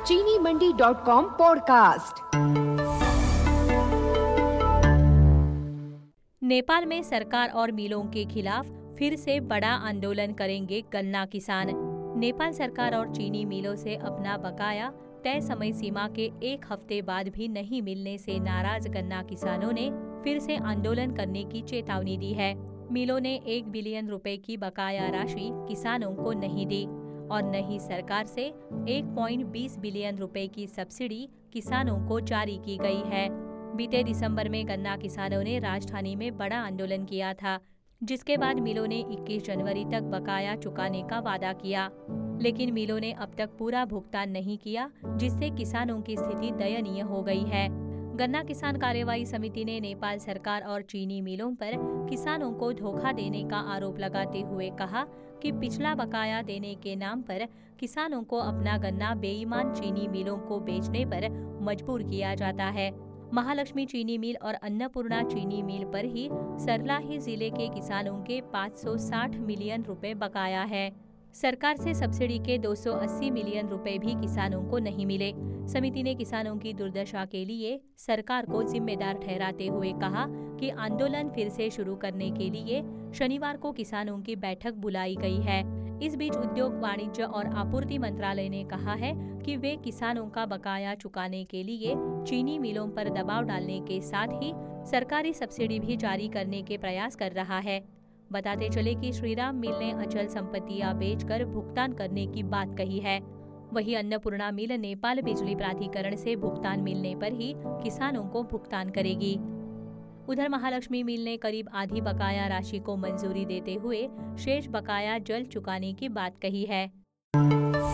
चीनीमंडी.com podcast. Nepal में सरकार और मिलों के खिलाफ फिर से बड़ा आंदोलन करेंगे गन्ना किसान। नेपाल सरकार और चीनी मिलों से अपना बकाया तय समय सीमा के 1 हफ्ते बाद भी नहीं मिलने से नाराज गन्ना किसानों ने फिर से आंदोलन करने की चेतावनी दी है। मिलों ने 1 बिलियन रुपए की बकाया राशि किसानों को नहीं दी और न ही सरकार से 1.20 बिलियन रुपए की सब्सिडी किसानों को जारी की गई है। बीते दिसंबर में गन्ना किसानों ने राजधानी में बड़ा आंदोलन किया था, जिसके बाद मिलों ने 21 जनवरी तक बकाया चुकाने का वादा किया, लेकिन मिलों ने अब तक पूरा भुगतान नहीं किया, जिससे किसानों की स्थिति दयनीय हो गई है। गन्ना किसान कार्यवाही समिति ने नेपाल सरकार और चीनी मिलों पर किसानों को धोखा देने का आरोप लगाते हुए कहा कि पिछला बकाया देने के नाम पर किसानों को अपना गन्ना बेईमान चीनी मिलों को बेचने पर मजबूर किया जाता है। महालक्ष्मी चीनी मिल और अन्नपूर्णा चीनी मिल पर ही सरलाही जिले के किसानों के 560 मिलियन रुपए बकाया है। सरकार से सब्सिडी के 280 मिलियन रुपए भी किसानों को नहीं मिले। समिति ने किसानों की दुर्दशा के लिए सरकार को जिम्मेदार ठहराते हुए कहा कि आंदोलन फिर से शुरू करने के लिए शनिवार को किसानों की बैठक बुलाई गई है। इस बीच उद्योग, वाणिज्य और आपूर्ति मंत्रालय ने कहा है कि वे किसानों का बकाया चुकाने के लिए चीनी मिलों पर दबाव डालने के साथ ही सरकारी सब्सिडी भी जारी करने के प्रयास कर रहा है। बताते चले कि श्रीराम मिल ने अचल संपत्तियां बेचकर भुगतान करने की बात कही है। वहीं अन्नपूर्णा मिल नेपाल बिजली प्राधिकरण से भुगतान मिलने पर ही किसानों को भुगतान करेगी। उधर महालक्ष्मी मिल ने करीब आधी बकाया राशि को मंजूरी देते हुए शेष बकाया जल्द चुकाने की बात कही है।